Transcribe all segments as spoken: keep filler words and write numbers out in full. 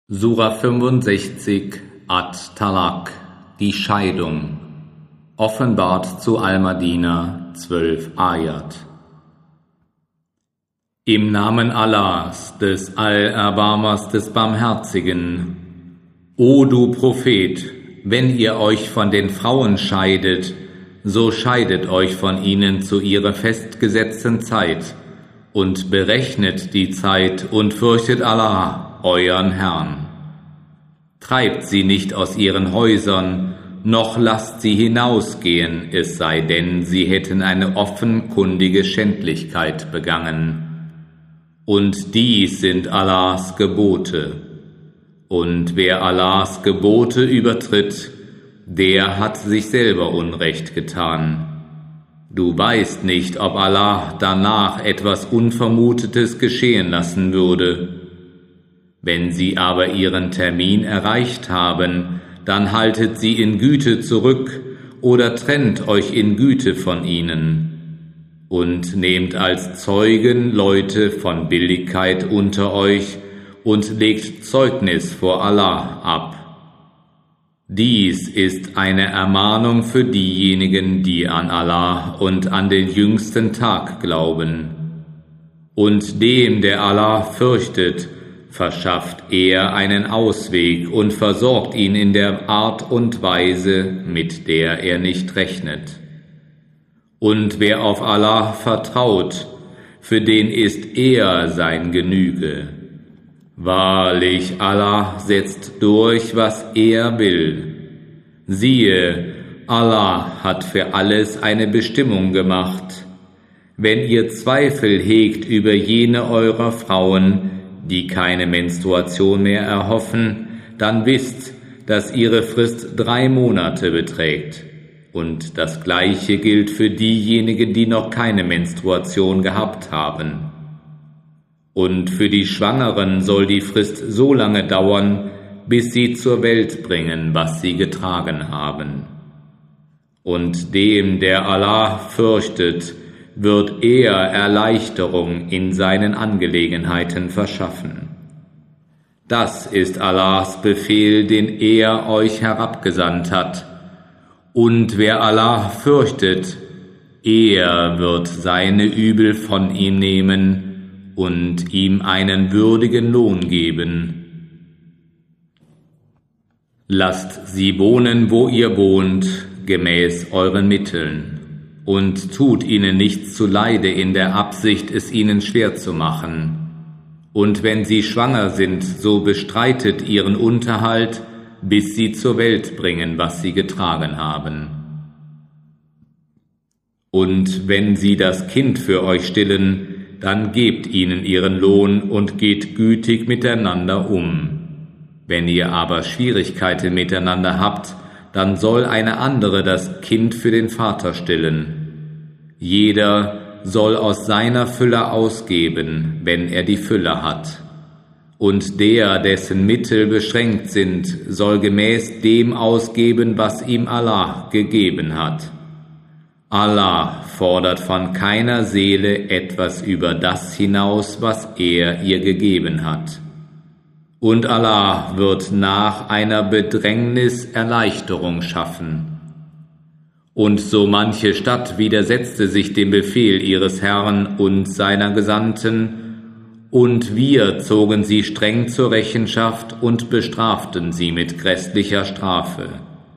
Sura fünfundsechzig At-Talaq, die Scheidung, offenbart zu Al-Madina, zwölf Ayat. Im Namen Allahs, des Allerbarmers, des Barmherzigen. O du Prophet, wenn ihr euch von den Frauen scheidet, so scheidet euch von ihnen zu ihrer festgesetzten Zeit und berechnet die Zeit und fürchtet Allah, euren Herrn. Treibt sie nicht aus ihren Häusern, noch lasst sie hinausgehen, es sei denn, sie hätten eine offenkundige Schändlichkeit begangen. Und dies sind Allahs Gebote. Und wer Allahs Gebote übertritt, der hat sich selber Unrecht getan. Du weißt nicht, ob Allah danach etwas Unvermutetes geschehen lassen würde. Wenn sie aber ihren Termin erreicht haben, dann haltet sie in Güte zurück oder trennt euch in Güte von ihnen. Und nehmt als Zeugen Leute von Billigkeit unter euch und legt Zeugnis vor Allah ab. Dies ist eine Ermahnung für diejenigen, die an Allah und an den jüngsten Tag glauben. Und dem, der Allah fürchtet, verschafft er einen Ausweg und versorgt ihn in der Art und Weise, mit der er nicht rechnet. Und wer auf Allah vertraut, für den ist er sein Genüge. Wahrlich, Allah setzt durch, was er will. Siehe, Allah hat für alles eine Bestimmung gemacht. Wenn ihr Zweifel hegt über jene eurer Frauen, die keine Menstruation mehr erhoffen, dann wisst, dass ihre Frist drei Monate beträgt. Und das Gleiche gilt für diejenigen, die noch keine Menstruation gehabt haben. Und für die Schwangeren soll die Frist so lange dauern, bis sie zur Welt bringen, was sie getragen haben. Und dem, der Allah fürchtet, wird er Erleichterung in seinen Angelegenheiten verschaffen. Das ist Allahs Befehl, den er euch herabgesandt hat. Und wer Allah fürchtet, er wird seine Übel von ihm nehmen und ihm einen würdigen Lohn geben. Lasst sie wohnen, wo ihr wohnt, gemäß euren Mitteln. Und tut ihnen nichts zuleide in der Absicht, es ihnen schwer zu machen. Und wenn sie schwanger sind, so bestreitet ihren Unterhalt, bis sie zur Welt bringen, was sie getragen haben. Und wenn sie das Kind für euch stillen, dann gebt ihnen ihren Lohn und geht gütig miteinander um. Wenn ihr aber Schwierigkeiten miteinander habt, dann soll eine andere das Kind für den Vater stillen. Jeder soll aus seiner Fülle ausgeben, wenn er die Fülle hat. Und der, dessen Mittel beschränkt sind, soll gemäß dem ausgeben, was ihm Allah gegeben hat. Allah fordert von keiner Seele etwas über das hinaus, was er ihr gegeben hat. Und Allah wird nach einer Bedrängnis Erleichterung schaffen. Und so manche Stadt widersetzte sich dem Befehl ihres Herrn und seiner Gesandten, und wir zogen sie streng zur Rechenschaft und bestraften sie mit grässlicher Strafe.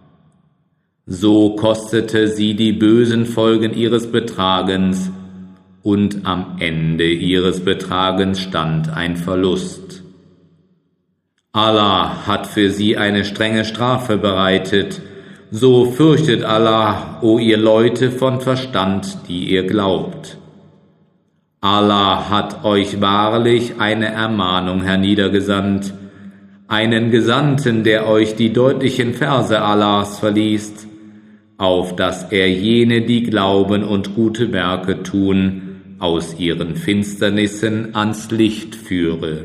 So kostete sie die bösen Folgen ihres Betragens, und am Ende ihres Betragens stand ein Verlust. Allah hat für sie eine strenge Strafe bereitet, so fürchtet Allah, o ihr Leute von Verstand, die ihr glaubt. Allah hat euch wahrlich eine Ermahnung herniedergesandt, einen Gesandten, der euch die deutlichen Verse Allahs verliest, auf dass er jene, die glauben und gute Werke tun, aus ihren Finsternissen ans Licht führe.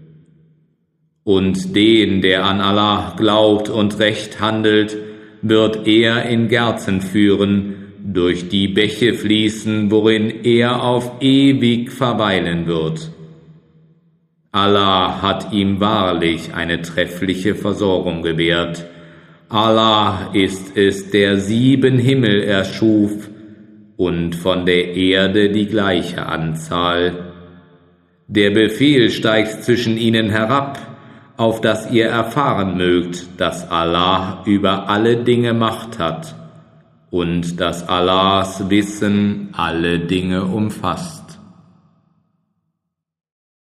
Und den, der an Allah glaubt und recht handelt, wird er in Gärten führen, durch die Bäche fließen, worin er auf ewig verweilen wird. Allah hat ihm wahrlich eine treffliche Versorgung gewährt. Allah ist es, der sieben Himmel erschuf und von der Erde die gleiche Anzahl. Der Befehl steigt zwischen ihnen herab, auf dass ihr erfahren mögt, dass Allah über alle Dinge Macht hat und dass Allahs Wissen alle Dinge umfasst.